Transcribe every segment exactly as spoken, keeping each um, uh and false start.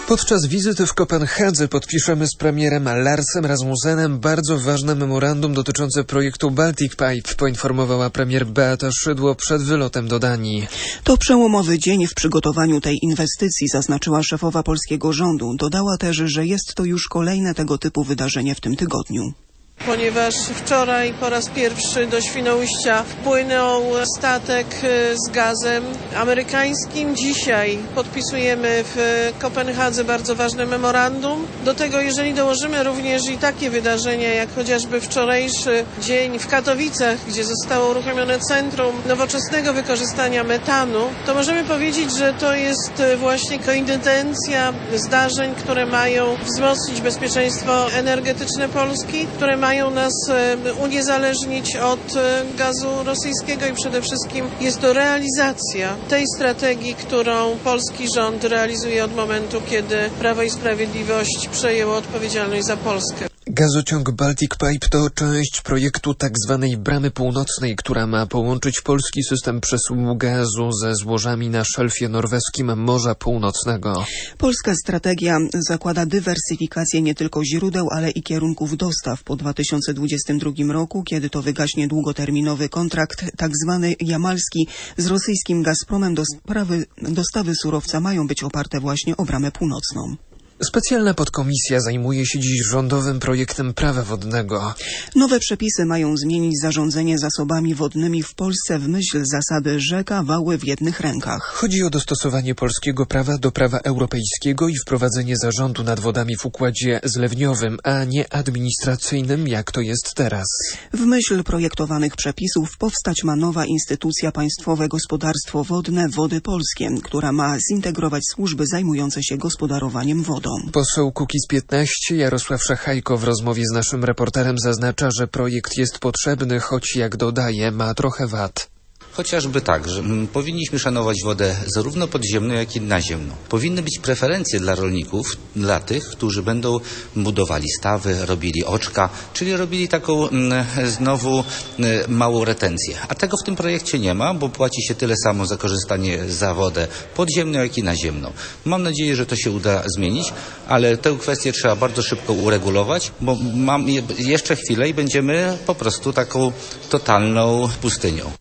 Podczas wizyty w Kopenhadze podpiszemy z premierem Larsem Rasmussenem bardzo ważne memorandum dotyczące projektu Baltic Pipe, poinformowała premier Beata Szydło przed wylotem do Danii. To przełomowy dzień w przygotowaniu tej inwestycji, zaznaczyła szefowa polskiego rządu. Dodała też, że jest to już kolejne tego typu wydarzenie w tym tygodniu. Ponieważ wczoraj po raz pierwszy do Świnoujścia wpłynął statek z gazem amerykańskim. Dzisiaj podpisujemy w Kopenhadze bardzo ważne memorandum. Do tego, jeżeli dołożymy również i takie wydarzenia, jak chociażby wczorajszy dzień w Katowicach, gdzie zostało uruchomione Centrum Nowoczesnego Wykorzystania Metanu, to możemy powiedzieć, że to jest właśnie koincydencja zdarzeń, które mają wzmocnić bezpieczeństwo energetyczne Polski, które mają mają nas uniezależnić od gazu rosyjskiego i przede wszystkim jest to realizacja tej strategii, którą polski rząd realizuje od momentu, kiedy Prawo i Sprawiedliwość przejęło odpowiedzialność za Polskę. Gazociąg Baltic Pipe to część projektu tzw. Bramy Północnej, która ma połączyć polski system przesyłu gazu ze złożami na szelfie norweskim Morza Północnego. Polska strategia zakłada dywersyfikację nie tylko źródeł, ale i kierunków dostaw po dwa tysiące dwudziestym drugim roku, kiedy to wygaśnie długoterminowy kontrakt tzw. jamalski z rosyjskim Gazpromem. Do sprawy dostawy surowca mają być oparte właśnie o Bramę Północną. Specjalna podkomisja zajmuje się dziś rządowym projektem prawa wodnego. Nowe przepisy mają zmienić zarządzanie zasobami wodnymi w Polsce w myśl zasady rzeka, wały w jednych rękach. Chodzi o dostosowanie polskiego prawa do prawa europejskiego i wprowadzenie zarządu nad wodami w układzie zlewniowym, a nie administracyjnym, jak to jest teraz. W myśl projektowanych przepisów powstać ma nowa instytucja Państwowe Gospodarstwo Wodne Wody Polskie, która ma zintegrować służby zajmujące się gospodarowaniem wodą. Poseł Kukiz piętnaście Jarosław Szachajko w rozmowie z naszym reporterem zaznacza, że projekt jest potrzebny, choć jak dodaje, ma trochę wad. Chociażby tak, że m, powinniśmy szanować wodę zarówno podziemną, jak i naziemną. Powinny być preferencje dla rolników, dla tych, którzy będą budowali stawy, robili oczka, czyli robili taką m, znowu m, małą retencję. A tego w tym projekcie nie ma, bo płaci się tyle samo za korzystanie za wodę podziemną, jak i naziemną. Mam nadzieję, że to się uda zmienić, ale tę kwestię trzeba bardzo szybko uregulować, bo mam jeszcze chwilę i będziemy po prostu taką totalną pustynią.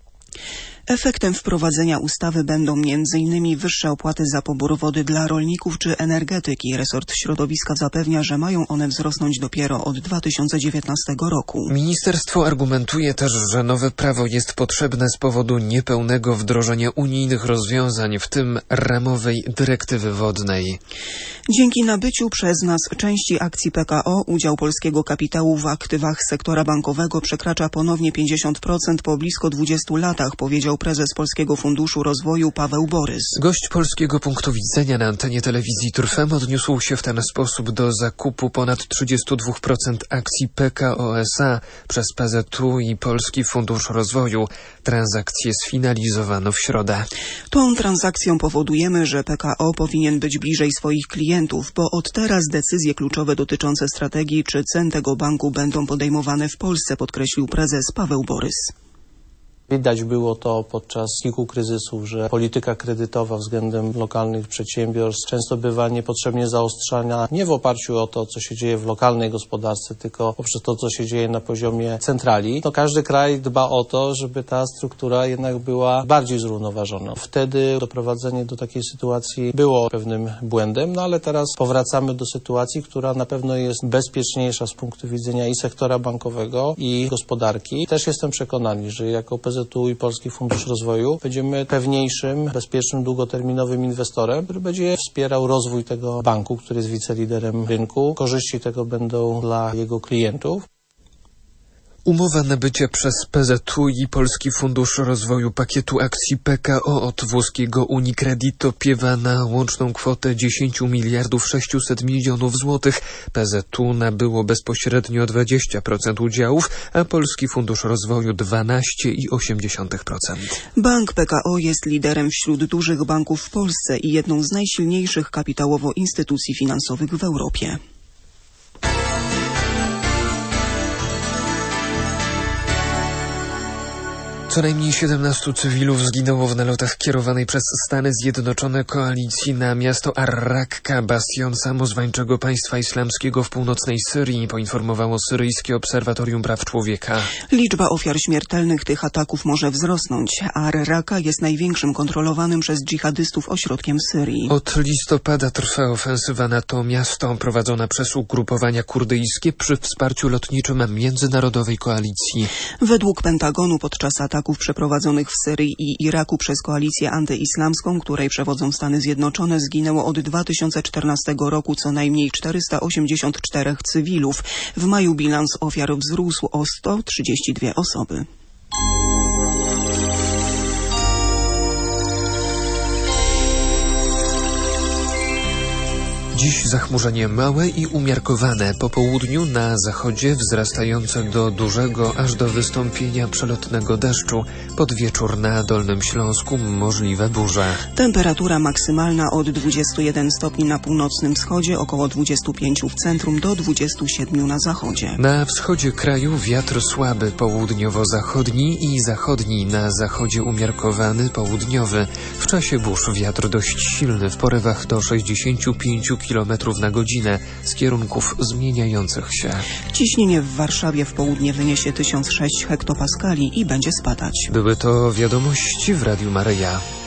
Efektem wprowadzenia ustawy będą między innymi wyższe opłaty za pobór wody dla rolników czy energetyki. Resort środowiska zapewnia, że mają one wzrosnąć dopiero od dwa tysiące dziewiętnastego roku. Ministerstwo argumentuje też, że nowe prawo jest potrzebne z powodu niepełnego wdrożenia unijnych rozwiązań, w tym ramowej dyrektywy wodnej. Dzięki nabyciu przez nas części akcji P K O udział polskiego kapitału w aktywach sektora bankowego przekracza ponownie pięćdziesiąt procent po blisko dwudziestu latach, powiedział prezes Polskiego Funduszu Rozwoju Paweł Borys. Gość Polskiego Punktu Widzenia na antenie telewizji Trfem odniósł się w ten sposób do zakupu ponad trzydziestu dwóch procent akcji P K O S A przez P Z U i Polski Fundusz Rozwoju. Transakcję sfinalizowano w środę. Tą transakcją powodujemy, że P K O powinien być bliżej swoich klientów, bo od teraz decyzje kluczowe dotyczące strategii czy cen tego banku będą podejmowane w Polsce, podkreślił prezes Paweł Borys. Widać było to podczas kilku kryzysów, że polityka kredytowa względem lokalnych przedsiębiorstw często bywa niepotrzebnie zaostrzana nie w oparciu o to, co się dzieje w lokalnej gospodarce, tylko poprzez to, co się dzieje na poziomie centrali. No, każdy kraj dba o to, żeby ta struktura jednak była bardziej zrównoważona. Wtedy doprowadzenie do takiej sytuacji było pewnym błędem, no ale teraz powracamy do sytuacji, która na pewno jest bezpieczniejsza z punktu widzenia i sektora bankowego, i gospodarki. Też jestem przekonany, że jako P Z U i Polski Fundusz Rozwoju będziemy pewniejszym, bezpiecznym, długoterminowym inwestorem, który będzie wspierał rozwój tego banku, który jest wiceliderem rynku. Korzyści tego będą dla jego klientów. Umowa nabycia przez P Z U i Polski Fundusz Rozwoju pakietu akcji P K O od włoskiego Unicredit opiewa na łączną kwotę dziesięć miliardów sześćset milionów złotych. P Z U nabyło bezpośrednio dwadzieścia procent udziałów, a Polski Fundusz Rozwoju dwanaście przecinek osiem procent. Bank P K O jest liderem wśród dużych banków w Polsce i jedną z najsilniejszych kapitałowo instytucji finansowych w Europie. Co najmniej siedemnastu cywilów zginęło w nalotach kierowanej przez Stany Zjednoczone koalicji na miasto Ar-Rakka, bastion samozwańczego państwa islamskiego w północnej Syrii, poinformowało Syryjskie Obserwatorium Praw Człowieka. Liczba ofiar śmiertelnych tych ataków może wzrosnąć. Ar-Rakka jest największym kontrolowanym przez dżihadystów ośrodkiem Syrii. Od listopada trwa ofensywa na to miasto prowadzona przez ugrupowania kurdyjskie przy wsparciu lotniczym międzynarodowej koalicji. Według Pentagonu podczas ataków przeprowadzonych w Syrii i Iraku przez koalicję antyislamską, której przewodzą Stany Zjednoczone, zginęło od dwa tysiące czternastego roku co najmniej czterysta osiemdziesiąt cztery cywilów. W maju bilans ofiar wzrósł o sto trzydzieści dwie osoby. Dziś zachmurzenie małe i umiarkowane. Po południu na zachodzie wzrastające do dużego aż do wystąpienia przelotnego deszczu. Pod wieczór na Dolnym Śląsku możliwe burze. Temperatura maksymalna od dwudziestu jeden stopni na północnym wschodzie, około dwudziestu pięciu w centrum do dwudziestu siedmiu na zachodzie. Na wschodzie kraju wiatr słaby, południowo-zachodni i zachodni, na zachodzie umiarkowany, południowy. W czasie burz wiatr dość silny w porywach do sześćdziesięciu pięciu kilometrów na godzinę z kierunków zmieniających się. Ciśnienie w Warszawie w południe wyniesie tysiąc sześć hektopaskali i będzie spadać. Były to wiadomości w Radiu Maryja.